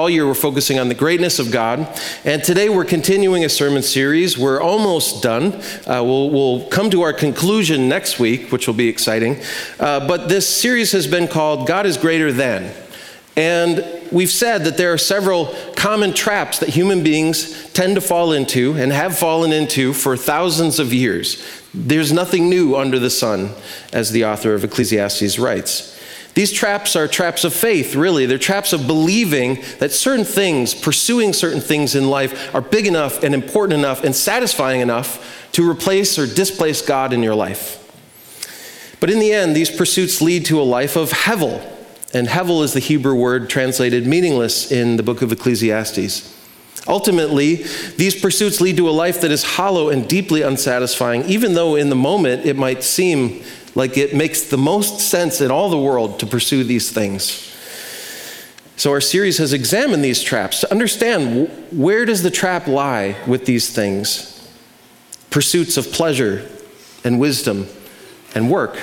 all year we're focusing on the greatness of God. And today we're continuing a sermon series. We're almost done. We'll come to our conclusion next week, which will be exciting. But this series has been called God is Greater Than. And we've said that there are several common traps that human beings tend to fall into and have fallen into for thousands of years. There's nothing new under the sun, as the author of Ecclesiastes writes. These traps are traps of faith, really. They're traps of believing that certain things, pursuing certain things in life are big enough and important enough and satisfying enough to replace or displace God in your life. But in the end, these pursuits lead to a life of hevel. And hevel is the Hebrew word translated meaningless in the book of Ecclesiastes. Ultimately, these pursuits lead to a life that is hollow and deeply unsatisfying, even though in the moment it might seem like it makes the most sense in all the world to pursue these things. So our series has examined these traps to understand where does the trap lie with these things? Pursuits of pleasure and wisdom and work.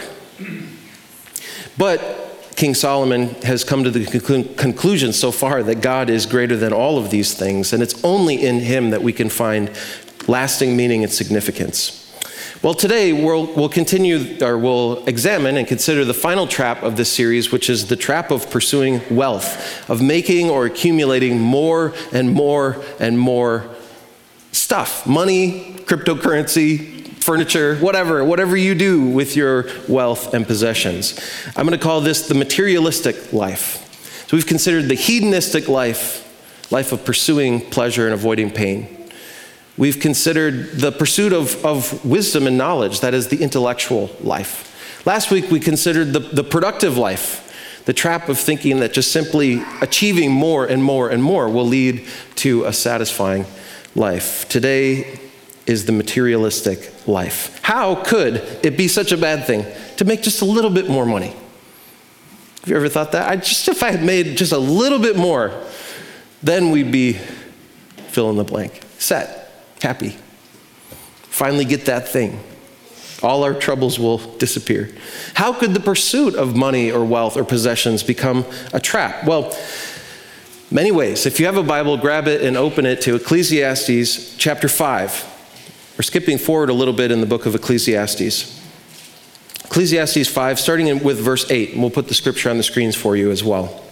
But King Solomon has come to the conclusion so far that God is greater than all of these things, and it's only in him that we can find lasting meaning and significance. Well, today we'll examine and consider the final trap of this series, which is the trap of pursuing wealth, of making or accumulating more and more and more stuff, money, cryptocurrency, furniture, whatever you do with your wealth and possessions. I'm going to call this the materialistic life. So we've considered the hedonistic life of pursuing pleasure and avoiding pain. We've considered the pursuit of wisdom and knowledge, that is the intellectual life. Last week we considered the productive life, the trap of thinking that just simply achieving more and more and more will lead to a satisfying life. Today is the materialistic life. How could it be such a bad thing to make just a little bit more money? Have you ever thought that? If I had made just a little bit more, then we'd be fill in the blank. Set, happy. Finally get that thing. All our troubles will disappear. How could the pursuit of money or wealth or possessions become a trap? Well, many ways. If you have a Bible, grab it and open it to Ecclesiastes chapter 5. We're skipping forward a little bit in the book of Ecclesiastes. Ecclesiastes 5, starting with verse 8, and we'll put the scripture on the screens for you as well.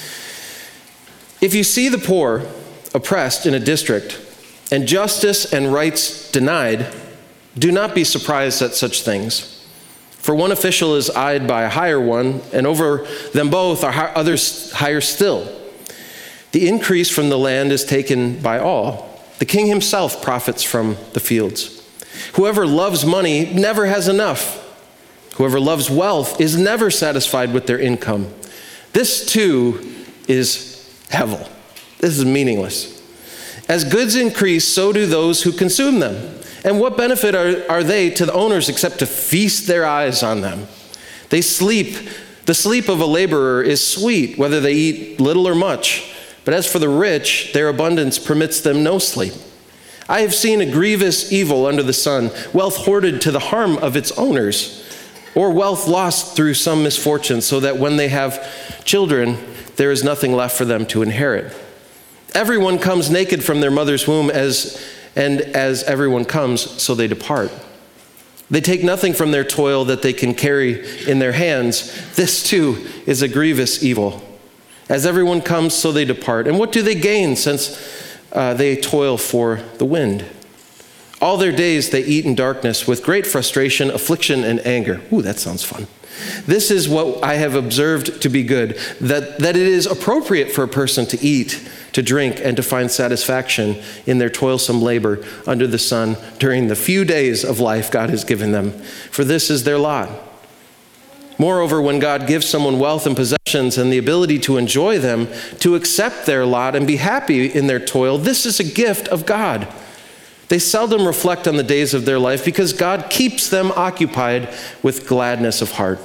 If you see the poor oppressed in a district, and justice and rights denied, do not be surprised at such things. For one official is eyed by a higher one, and over them both are others higher still. The increase from the land is taken by all. The king himself profits from the fields. Whoever loves money never has enough. Whoever loves wealth is never satisfied with their income. This too is hevel. This is meaningless. As goods increase, so do those who consume them. And what benefit are they to the owners except to feast their eyes on them? They sleep. The sleep of a laborer is sweet, whether they eat little or much. But as for the rich, their abundance permits them no sleep. I have seen a grievous evil under the sun, wealth hoarded to the harm of its owners, or wealth lost through some misfortune, so that when they have children, there is nothing left for them to inherit. Everyone comes naked from their mother's womb, as everyone comes, so they depart. They take nothing from their toil that they can carry in their hands. This too is a grievous evil. As everyone comes, so they depart. And what do they gain since they toil for the wind? All their days they eat in darkness with great frustration, affliction, and anger. Ooh, that sounds fun. This is what I have observed to be good, that it is appropriate for a person to eat, to drink, and to find satisfaction in their toilsome labor under the sun during the few days of life God has given them. For this is their lot. Moreover, when God gives someone wealth and possessions and the ability to enjoy them, to accept their lot and be happy in their toil, this is a gift of God. They seldom reflect on the days of their life because God keeps them occupied with gladness of heart.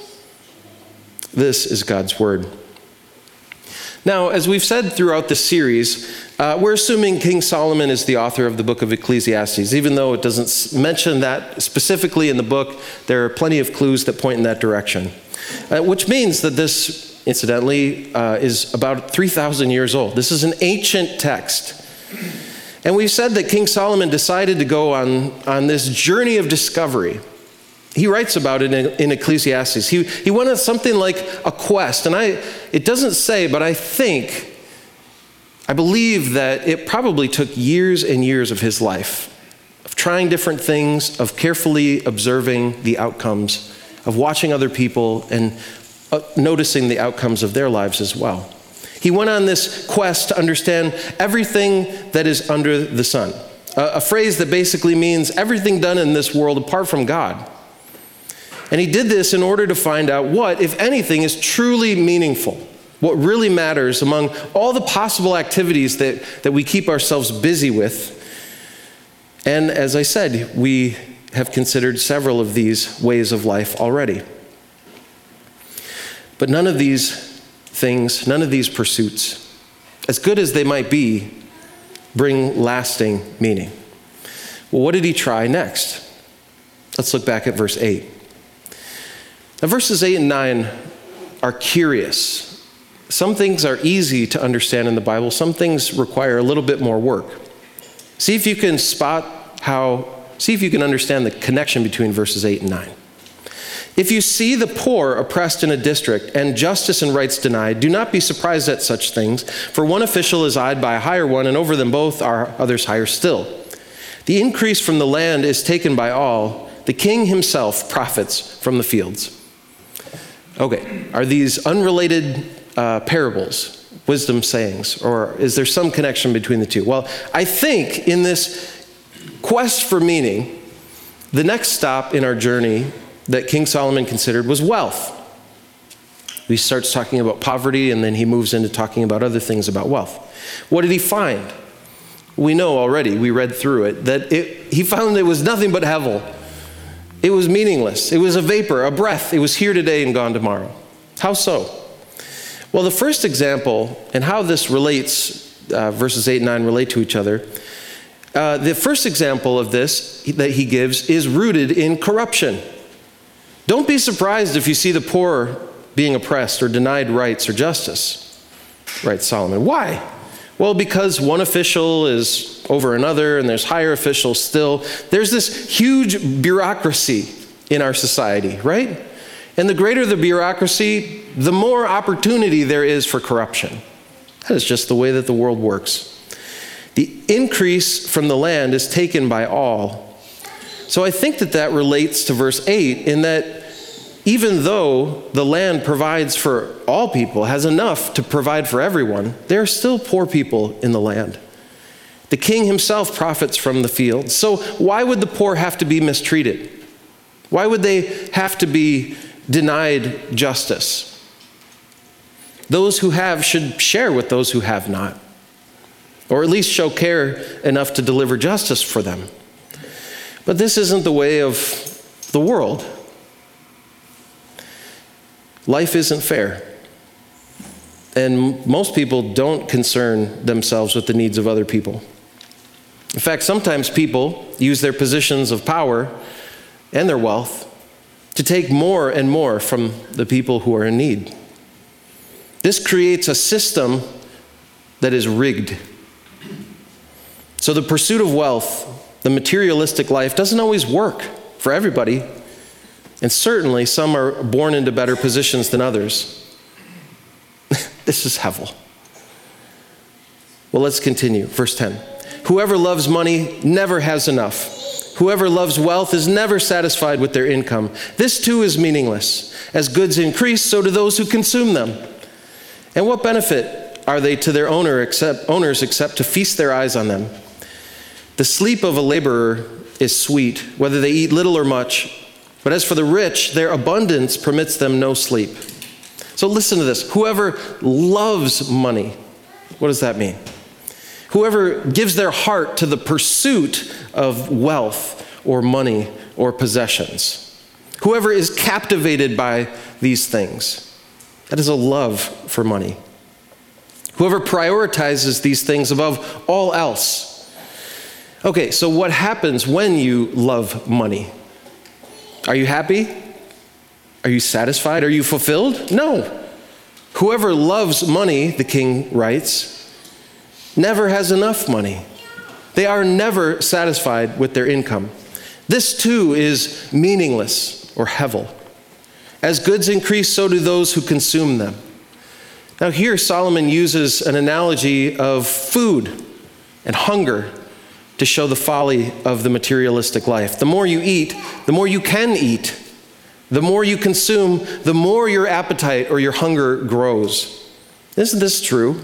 This is God's word. Now, as we've said throughout the series, we're assuming King Solomon is the author of the book of Ecclesiastes. Even though it doesn't mention that specifically in the book, there are plenty of clues that point in that direction. Which means that this incidentally, is about 3,000 years old. This is an ancient text. And we've said that King Solomon decided to go on this journey of discovery. He writes about it in Ecclesiastes. He went on something like a quest. And it doesn't say, but I believe that it probably took years and years of his life, of trying different things, of carefully observing the outcomes, of watching other people and noticing the outcomes of their lives as well. He went on this quest to understand everything that is under the sun, a phrase that basically means everything done in this world apart from God. And he did this in order to find out what, if anything, is truly meaningful, what really matters among all the possible activities that we keep ourselves busy with. And as I said, we have considered several of these ways of life already. But none of these things, none of these pursuits, as good as they might be, bring lasting meaning. Well, what did he try next? Let's look back at verse 8. Now, verses 8 and 9 are curious. Some things are easy to understand in the Bible. Some things require a little bit more work. See if you can understand the connection between verses 8 and 9. If you see the poor oppressed in a district and justice and rights denied, do not be surprised at such things, for one official is eyed by a higher one, and over them both are others higher still. The increase from the land is taken by all. The king himself profits from the fields. Okay, are these unrelated parables, wisdom sayings, or is there some connection between the two? Well, I think in this quest for meaning, the next stop in our journey that King Solomon considered was wealth. He starts talking about poverty, and then he moves into talking about other things about wealth. What did he find? We know already, we read through it, that he found it was nothing but hevel. It was meaningless. It was a vapor, a breath. It was here today and gone tomorrow. How so? Well, the first example, and how this relates, verses 8 and 9 relate to each other, the first example of this that he gives is rooted in corruption. Don't be surprised if you see the poor being oppressed or denied rights or justice, writes Solomon. Why? Well, because one official is over another and there's higher officials still. There's this huge bureaucracy in our society, right? And the greater the bureaucracy, the more opportunity there is for corruption. That is just the way that the world works. The increase from the land is taken by all. So I think that relates to verse 8 in that even though the land provides for all people, has enough to provide for everyone, there are still poor people in the land. The king himself profits from the field. So why would the poor have to be mistreated? Why would they have to be denied justice? Those who have should share with those who have not, or at least show care enough to deliver justice for them. But this isn't the way of the world. Life isn't fair. And most people don't concern themselves with the needs of other people. In fact, sometimes people use their positions of power and their wealth to take more and more from the people who are in need. This creates a system that is rigged. So the pursuit of wealth, the materialistic life, doesn't always work for everybody. And certainly some are born into better positions than others. This is hevel. Well, let's continue. Verse 10. Whoever loves money never has enough. Whoever loves wealth is never satisfied with their income. This too is meaningless. As goods increase, so do those who consume them. And what benefit are they to their owners except to feast their eyes on them? The sleep of a laborer is sweet, whether they eat little or much. But as for the rich, their abundance permits them no sleep. So listen to this. Whoever loves money, what does that mean? Whoever gives their heart to the pursuit of wealth or money or possessions. Whoever is captivated by these things. That is a love for money. Whoever prioritizes these things above all else. Okay, so what happens when you love money? Are you happy? Are you satisfied? Are you fulfilled? No. Whoever loves money, the king writes, never has enough money. They are never satisfied with their income. This too is meaningless or hevel. As goods increase, so do those who consume them. Now here Solomon uses an analogy of food and hunger to show the folly of the materialistic life. The more you eat, the more you can eat. The more you consume, the more your appetite or your hunger grows. Isn't this true?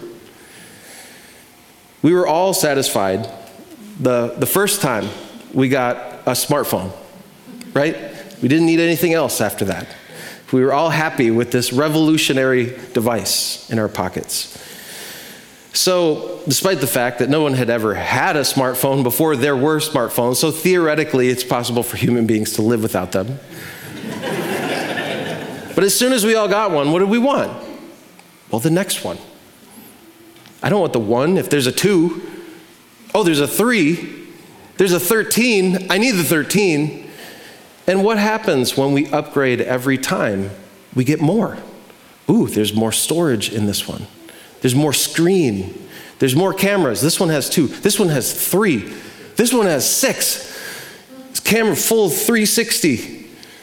We were all satisfied the first time we got a smartphone, right? We didn't need anything else after that. We were all happy with this revolutionary device in our pockets. So, despite the fact that no one had ever had a smartphone before there were smartphones, so theoretically it's possible for human beings to live without them. But as soon as we all got one, what did we want? Well, the next one. I don't want the 1 if there's a 2. Oh, there's a 3. There's a 13. I need the 13. And what happens when we upgrade every time? We get more. Ooh, there's more storage in this one. There's more screen. There's more cameras. This one has 2. This one has 3. This one has 6. It's camera full 360.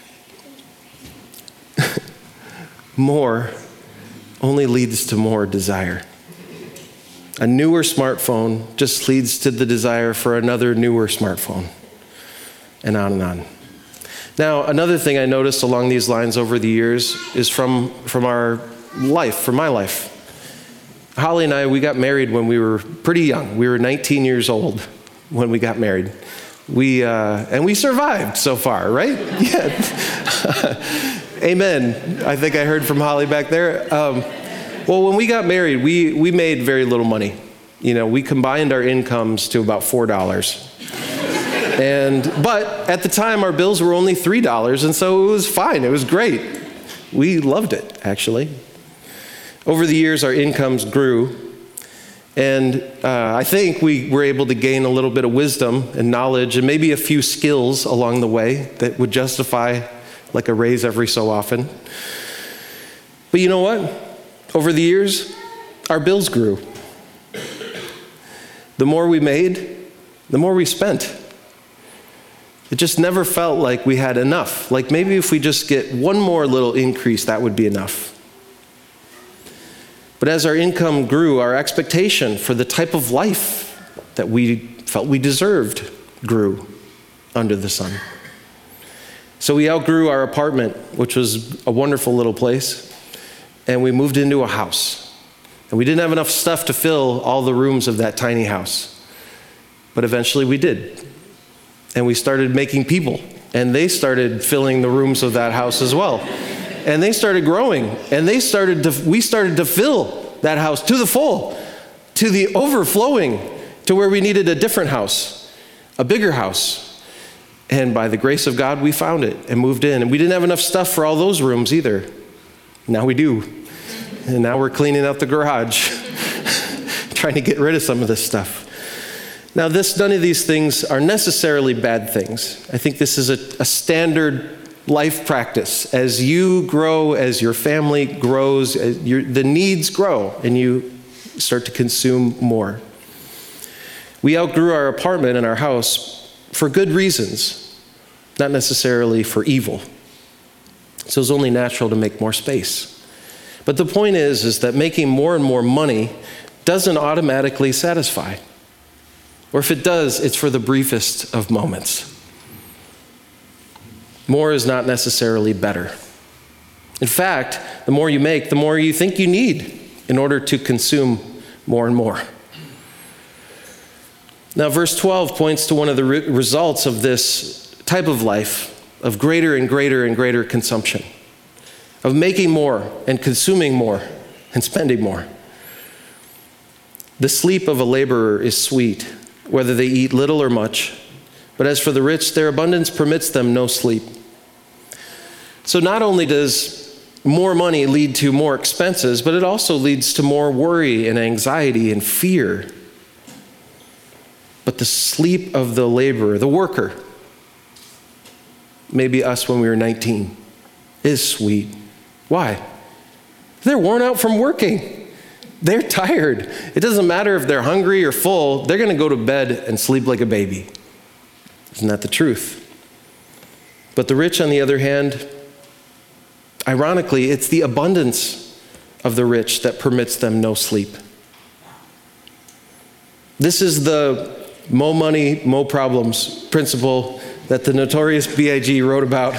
More only leads to more desire. A newer smartphone just leads to the desire for another newer smartphone, and on and on. Now, another thing I noticed along these lines over the years is from our life, from my life. Holly and I, we got married when we were pretty young. We were 19 years old when we got married. And we survived so far, right? Yeah. Amen. I think I heard from Holly back there. Well, when we got married, we made very little money. You know, we combined our incomes to about $4. But at the time, our bills were only $3, and so it was fine. It was great. We loved it, actually. Over the years, our incomes grew, and I think we were able to gain a little bit of wisdom and knowledge and maybe a few skills along the way that would justify like a raise every so often. But you know what? Over the years, our bills grew. The more we made, the more we spent. It just never felt like we had enough. Like maybe if we just get one more little increase, that would be enough. But as our income grew, our expectation for the type of life that we felt we deserved grew under the sun. So we outgrew our apartment, which was a wonderful little place, and we moved into a house. And we didn't have enough stuff to fill all the rooms of that tiny house. But eventually we did. And we started making people, and they started filling the rooms of that house as well. And they started growing, and we started to fill that house to the full, to the overflowing, to where we needed a different house, a bigger house. And by the grace of God, we found it and moved in. And we didn't have enough stuff for all those rooms either. Now we do. And now we're cleaning out the garage, trying to get rid of some of this stuff. Now, none of these things are necessarily bad things. I think this is a standard life practice. As you grow, as your family grows, the needs grow, and you start to consume more. We outgrew our apartment and our house for good reasons, not necessarily for evil. So it's only natural to make more space. But the point is that making more and more money doesn't automatically satisfy. Or if it does, it's for the briefest of moments. More is not necessarily better. In fact, the more you make, the more you think you need in order to consume more and more. Now, verse 12 points to one of the results of this type of life, of greater and greater and greater consumption, of making more and consuming more and spending more. The sleep of a laborer is sweet, whether they eat little or much. But as for the rich, their abundance permits them no sleep. So not only does more money lead to more expenses, but it also leads to more worry and anxiety and fear. But the sleep of the laborer, the worker, maybe us when we were 19, is sweet. Why? They're worn out from working. They're tired. It doesn't matter if they're hungry or full, they're going to go to bed and sleep like a baby. Isn't that the truth? But the rich, on the other hand, ironically, it's the abundance of the rich that permits them no sleep. This is the mo money, mo problems principle that the notorious B.I.G. wrote about.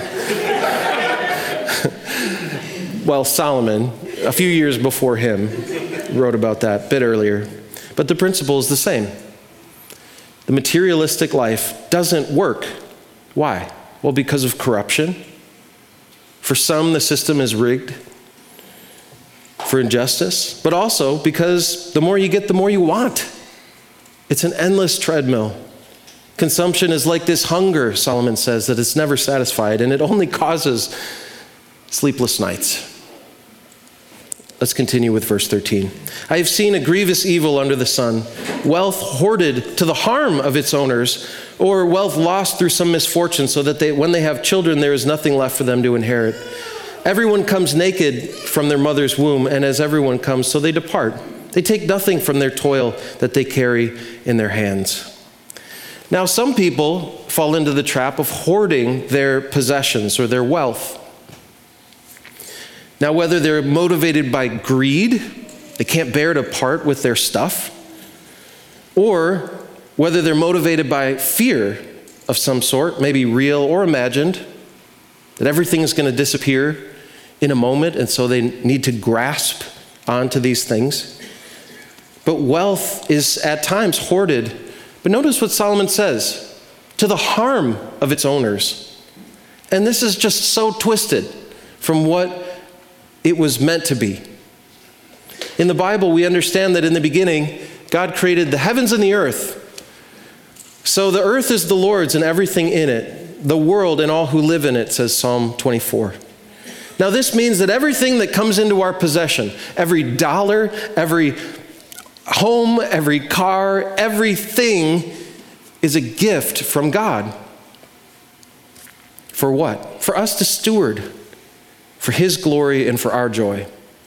Well, Solomon, a few years before him, wrote about that a bit earlier. But the principle is the same. The materialistic life doesn't work. Why? Well, because of corruption. For some, the system is rigged for injustice, but also because the more you get, the more you want. It's an endless treadmill. Consumption is like this hunger, Solomon says, that it's never satisfied, and it only causes sleepless nights. Let's continue with verse 13. I have seen a grievous evil under the sun, wealth hoarded to the harm of its owners, or wealth lost through some misfortune, so that when they have children, there is nothing left for them to inherit. Everyone comes naked from their mother's womb, and as everyone comes, so they depart. They take nothing from their toil that they carry in their hands. Now, some people fall into the trap of hoarding their possessions or their wealth. Now, whether they're motivated by greed, they can't bear to part with their stuff, or whether they're motivated by fear of some sort, maybe real or imagined, that everything is going to disappear in a moment, and so they need to grasp onto these things. But wealth is at times hoarded. But notice what Solomon says, to the harm of its owners. And this is just so twisted from what it was meant to be. In the Bible, we understand that in the beginning, God created the heavens and the earth. So the earth is the Lord's and everything in it, the world and all who live in it, says Psalm 24. Now this means that everything that comes into our possession, every dollar, every home, every car, everything is a gift from God. For what? For us to steward, for His glory and for our joy.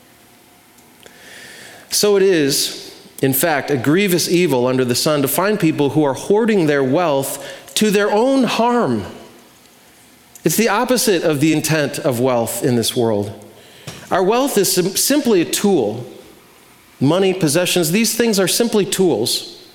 So it is, in fact, a grievous evil under the sun to find people who are hoarding their wealth to their own harm. It's the opposite of the intent of wealth in this world. Our wealth is simply a tool. Money, possessions, these things are simply tools.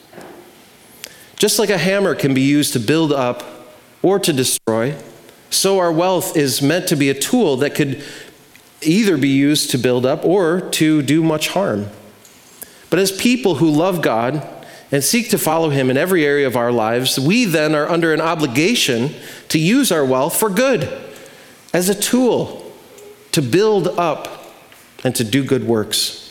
Just like a hammer can be used to build up or to destroy, so our wealth is meant to be a tool that could either be used to build up or to do much harm. But as people who love God and seek to follow Him in every area of our lives, we then are under an obligation to use our wealth for good, as a tool to build up and to do good works.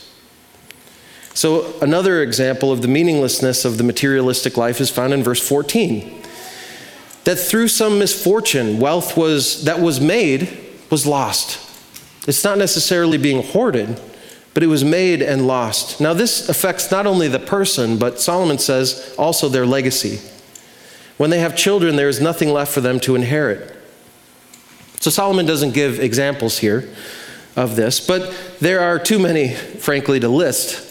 So another example of the meaninglessness of the materialistic life is found in verse 14. That through some misfortune, wealth that was made was lost. It's not necessarily being hoarded, but it was made and lost. Now this affects not only the person, but Solomon says also their legacy. When they have children, there is nothing left for them to inherit. So Solomon doesn't give examples here of this, but there are too many, frankly, to list.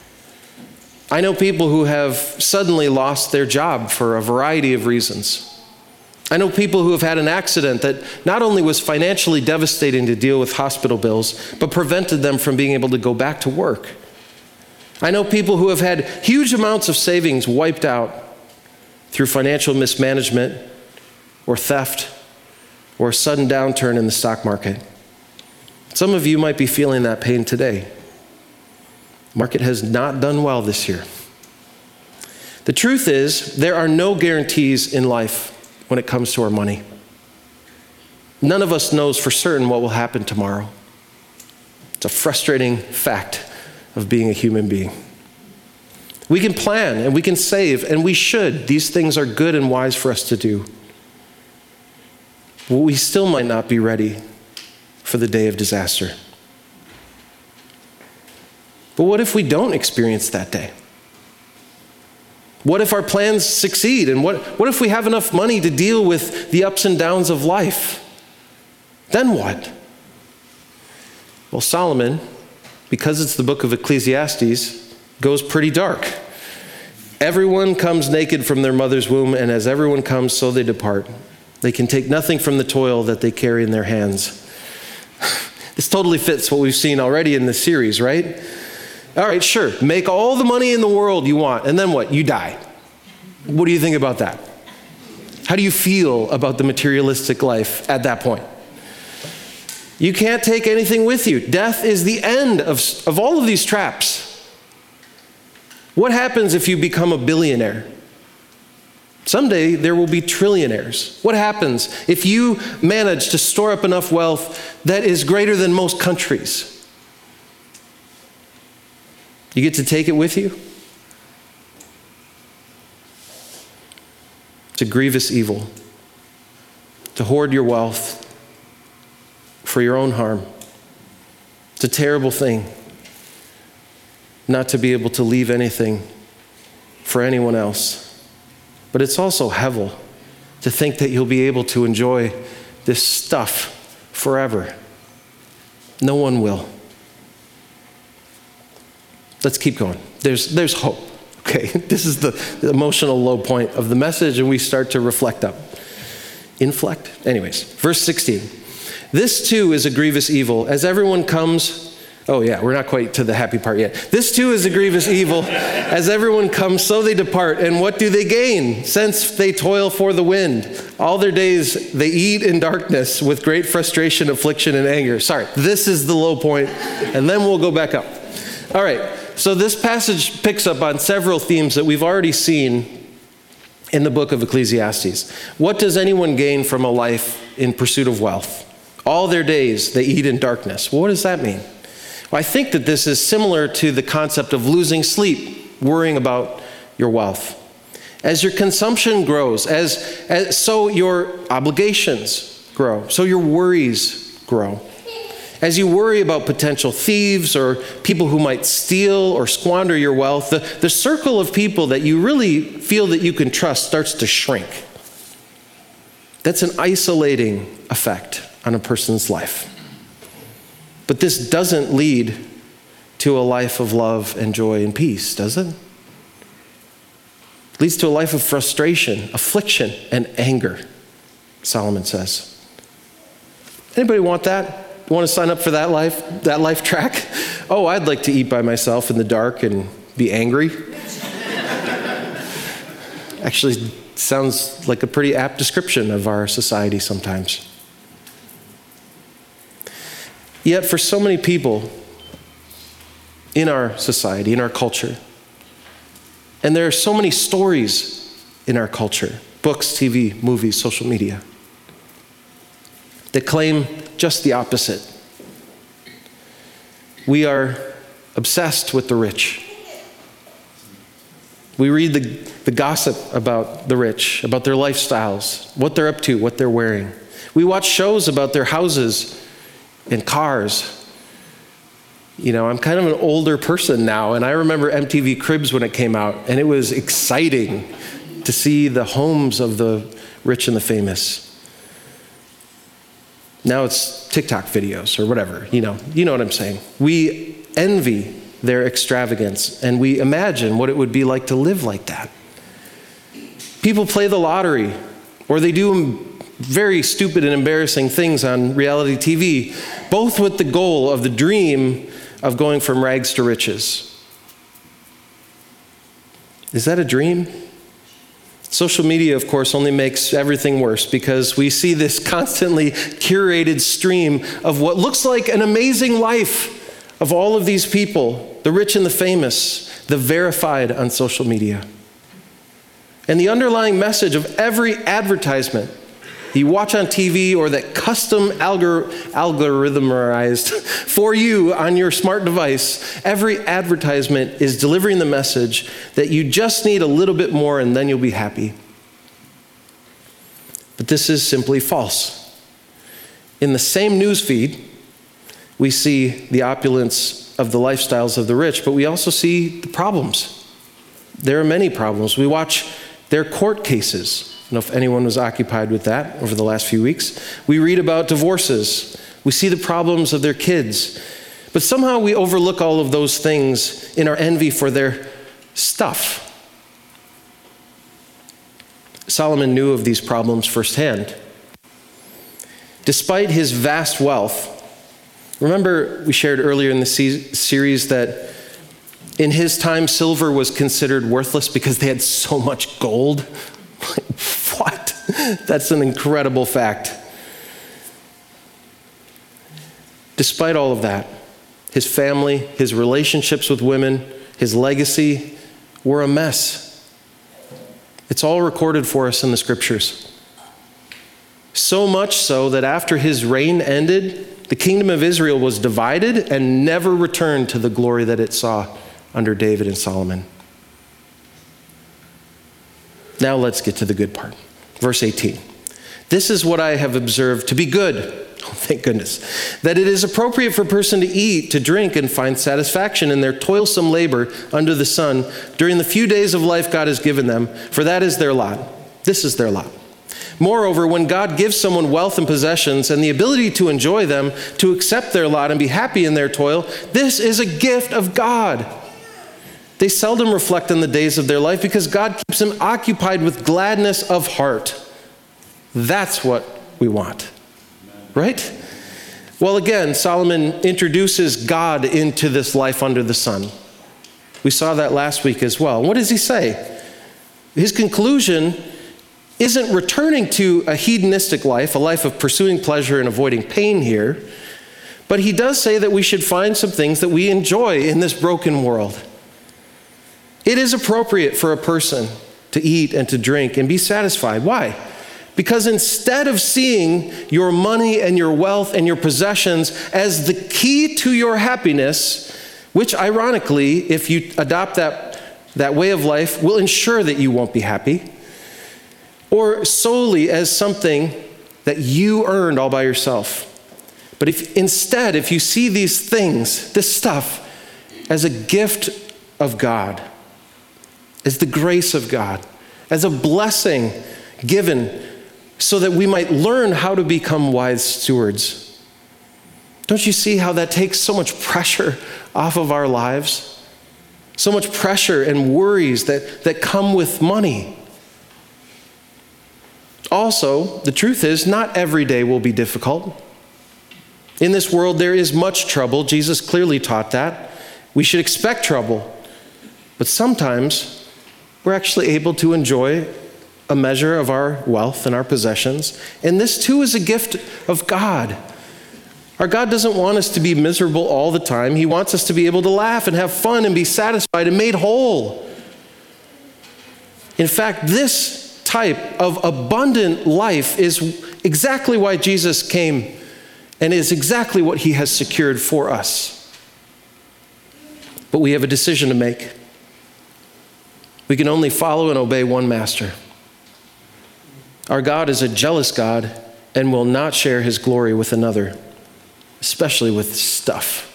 I know people who have suddenly lost their job for a variety of reasons. I know people who have had an accident that not only was financially devastating to deal with hospital bills, but prevented them from being able to go back to work. I know people who have had huge amounts of savings wiped out through financial mismanagement or theft or a sudden downturn in the stock market. Some of you might be feeling that pain today. The market has not done well this year. The truth is, there are no guarantees in life when it comes to our money. None of us knows for certain what will happen tomorrow. It's a frustrating fact of being a human being. We can plan and we can save, and we should. These things are good and wise for us to do. But we still might not be ready for the day of disaster. But what if we don't experience that day? What if our plans succeed? And what if we have enough money to deal with the ups and downs of life? Then what? Well, Solomon because it's the book of Ecclesiastes, goes pretty dark. Everyone comes naked from their mother's womb, and as everyone comes, so they depart. They can take nothing from the toil that they carry in their hands. This totally fits what we've seen already in this series, right? All right, sure, make all the money in the world you want, and then what? You die. What do you think about that? How do you feel about the materialistic life at that point? You can't take anything with you. Death is the end of all of these traps. What happens if you become a billionaire? Someday there will be trillionaires. What happens if you manage to store up enough wealth that is greater than most countries? You get to take it with you? It's a grievous evil to hoard your wealth for your own harm. It's a terrible thing not to be able to leave anything for anyone else. But it's also hevel to think that you'll be able to enjoy this stuff forever. No one will. Let's keep going. There's hope. Okay, this is the emotional low point of the message, and we start to reflect up. Inflect? Anyways, verse 16. This too is a grievous evil, as everyone comes. Oh yeah, we're not quite to the happy part yet. This too is a grievous evil, as everyone comes, so they depart. And what do they gain? Since they toil for the wind. All their days they eat in darkness with great frustration, affliction, and anger. Sorry, this is the low point, and then we'll go back up. All right. So this passage picks up on several themes that we've already seen in the book of Ecclesiastes. What does anyone gain from a life in pursuit of wealth? All their days they eat in darkness. Well, what does that mean? Well, I think that this is similar to the concept of losing sleep, worrying about your wealth. As your consumption grows, so your obligations grow, so your worries grow. As you worry about potential thieves or people who might steal or squander your wealth, the circle of people that you really feel that you can trust starts to shrink. That's an isolating effect on a person's life. But this doesn't lead to a life of love and joy and peace, does it? It leads to a life of frustration, affliction, and anger, Solomon says. Anybody want that? Want to sign up for that life track? Oh, I'd like to eat by myself in the dark and be angry. Actually, sounds like a pretty apt description of our society sometimes. Yet for so many people in our society, in our culture, and there are so many stories in our culture, books, TV, movies, social media, that claim just the opposite. We are obsessed with the rich. We read the gossip about the rich, about their lifestyles, what they're up to, what they're wearing. We watch shows about their houses and cars. You know, I'm kind of an older person now, and I remember MTV Cribs when it came out, and it was exciting to see the homes of the rich and the famous. Now it's TikTok videos or whatever, you know what I'm saying. We envy their extravagance and we imagine what it would be like to live like that. People play the lottery or they do very stupid and embarrassing things on reality TV, both with the goal of the dream of going from rags to riches. Is that a dream? Social media, of course, only makes everything worse because we see this constantly curated stream of what looks like an amazing life of all of these people, the rich and the famous, the verified on social media. And the underlying message of every advertisement you watch on TV or that custom algorithmized for you on your smart device, every advertisement is delivering the message that you just need a little bit more and then you'll be happy. But this is simply false. In the same news feed, we see the opulence of the lifestyles of the rich, but we also see the problems. There are many problems. We watch their court cases. I don't know if anyone was occupied with that over the last few weeks. We read about divorces. We see the problems of their kids. But somehow we overlook all of those things in our envy for their stuff. Solomon knew of these problems firsthand. Despite his vast wealth, remember we shared earlier in the series that in his time, silver was considered worthless because they had so much gold. What? That's an incredible fact. Despite all of that, his family, his relationships with women, his legacy were a mess. It's all recorded for us in the scriptures. So much so that after his reign ended, the kingdom of Israel was divided and never returned to the glory that it saw under David and Solomon. Now let's get to the good part. Verse 18. This is what I have observed to be good. Oh, thank goodness. That it is appropriate for a person to eat, to drink, and find satisfaction in their toilsome labor under the sun during the few days of life God has given them, for that is their lot. This is their lot. Moreover, when God gives someone wealth and possessions and the ability to enjoy them, to accept their lot and be happy in their toil, this is a gift of God. They seldom reflect on the days of their life because God keeps them occupied with gladness of heart. That's what we want, right? Well, again, Solomon introduces God into this life under the sun. We saw that last week as well. What does he say? His conclusion isn't returning to a hedonistic life, a life of pursuing pleasure and avoiding pain here, but he does say that we should find some things that we enjoy in this broken world. It is appropriate for a person to eat and to drink and be satisfied. Why? Because instead of seeing your money and your wealth and your possessions as the key to your happiness, which ironically, if you adopt that way of life, will ensure that you won't be happy, or solely as something that you earned all by yourself. But if you see these things, this stuff, as a gift of God, as the grace of God, as a blessing given so that we might learn how to become wise stewards. Don't you see how that takes so much pressure off of our lives? So much pressure and worries that come with money. Also, the truth is, not every day will be difficult. In this world, there is much trouble. Jesus clearly taught that. We should expect trouble. But sometimes, we're actually able to enjoy a measure of our wealth and our possessions. And this too is a gift of God. Our God doesn't want us to be miserable all the time. He wants us to be able to laugh and have fun and be satisfied and made whole. In fact, this type of abundant life is exactly why Jesus came and is exactly what he has secured for us. But we have a decision to make. We can only follow and obey one master. Our God is a jealous God and will not share his glory with another, especially with stuff.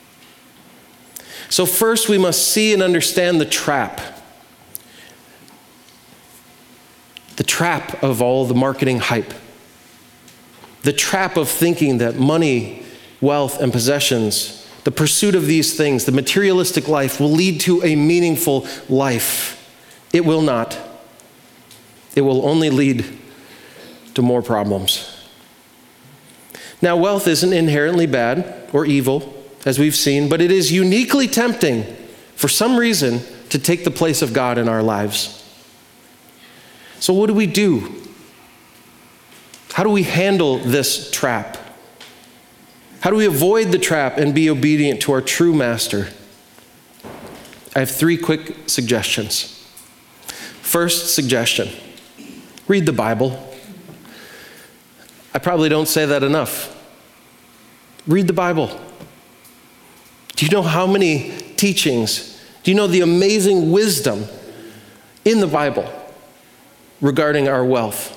So first we must see and understand the trap of all the marketing hype. The trap of thinking that money, wealth, and possessions, the pursuit of these things, the materialistic life, will lead to a meaningful life. It will not. It will only lead to more problems. Now, wealth isn't inherently bad or evil, as we've seen, but it is uniquely tempting for some reason to take the place of God in our lives. So what do we do? How do we handle this trap? How do we avoid the trap and be obedient to our true master? I have 3 quick suggestions. First suggestion, read the Bible. I probably don't say that enough. Read the Bible. Do you know how many teachings, do you know the amazing wisdom in the Bible regarding our wealth?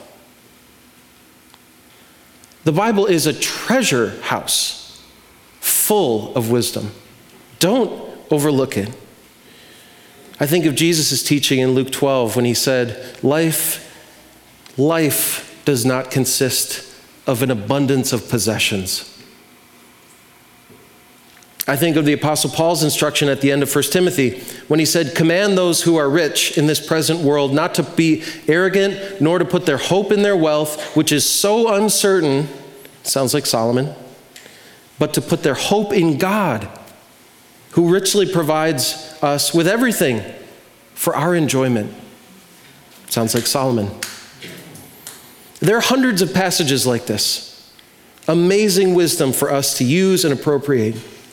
The Bible is a treasure house full of wisdom. Don't overlook it. I think of Jesus' teaching in Luke 12 when he said, life does not consist of an abundance of possessions. I think of the Apostle Paul's instruction at the end of 1 Timothy when he said, "Command those who are rich in this present world not to be arrogant, nor to put their hope in their wealth, which is so uncertain," sounds like Solomon, "but to put their hope in God, who richly provides us with everything for our enjoyment." Sounds like Solomon. There are hundreds of passages like this. Amazing wisdom for us to use and appropriate.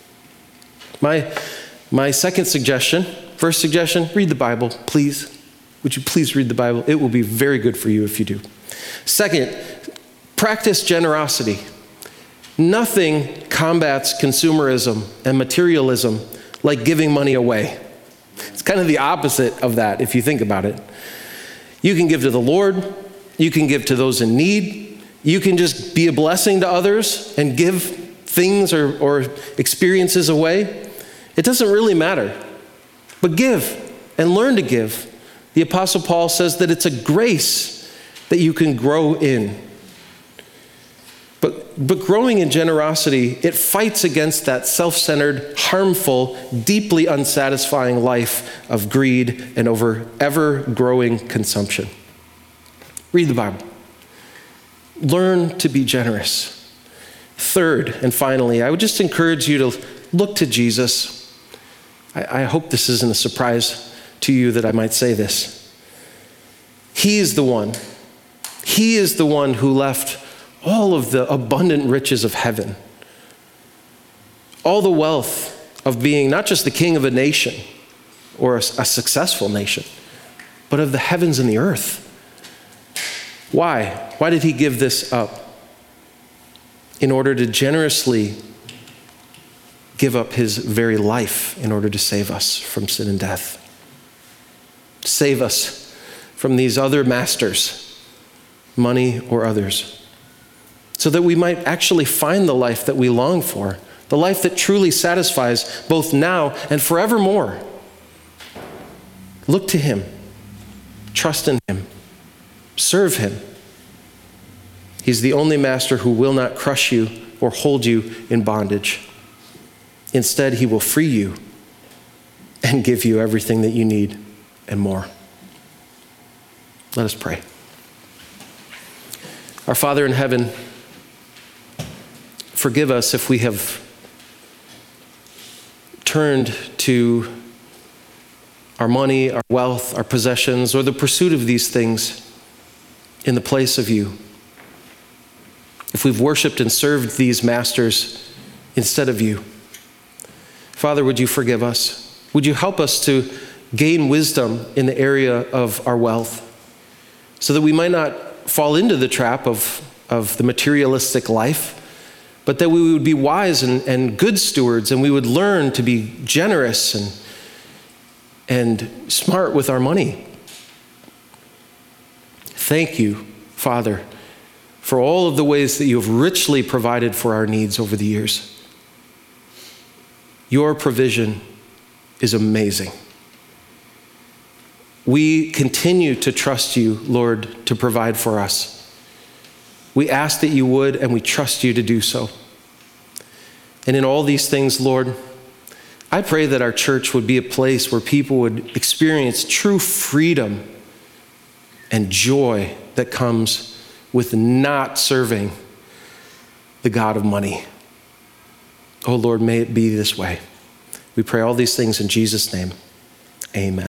My second suggestion, first suggestion, read the Bible, please. Would you please read the Bible? It will be very good for you if you do. Second, practice generosity. Nothing combats consumerism and materialism like giving money away. It's kind of the opposite of that if you think about it. You can give to the Lord. You can give to those in need. You can just be a blessing to others and give things or experiences away. It doesn't really matter. But give and learn to give. The Apostle Paul says that it's a grace that you can grow in. But growing in generosity, it fights against that self-centered, harmful, deeply unsatisfying life of greed and over ever-growing consumption. Read the Bible. Learn to be generous. Third, and finally, I would just encourage you to look to Jesus. I hope this isn't a surprise to you that I might say this. He is the one. He is the one who left all of the abundant riches of heaven, all the wealth of being not just the king of a nation or a successful nation, but of the heavens and the earth. Why? Why did he give this up? In order to generously give up his very life in order to save us from sin and death. Save us from these other masters, money or others, so that we might actually find the life that we long for, the life that truly satisfies both now and forevermore. Look to him, trust in him, serve him. He's the only master who will not crush you or hold you in bondage. Instead, he will free you and give you everything that you need and more. Let us pray. Our Father in heaven, forgive us if we have turned to our money, our wealth, our possessions, or the pursuit of these things in the place of you. If we've worshiped and served these masters instead of you. Father, would you forgive us? Would you help us to gain wisdom in the area of our wealth so that we might not fall into the trap of the materialistic life, but that we would be wise and good stewards, and we would learn to be generous and smart with our money. Thank you, Father, for all of the ways that you have richly provided for our needs over the years. Your provision is amazing. We continue to trust you, Lord, to provide for us. We ask that you would, and we trust you to do so. And in all these things, Lord, I pray that our church would be a place where people would experience true freedom and joy that comes with not serving the God of money. Oh Lord, may it be this way. We pray all these things in Jesus' name. Amen.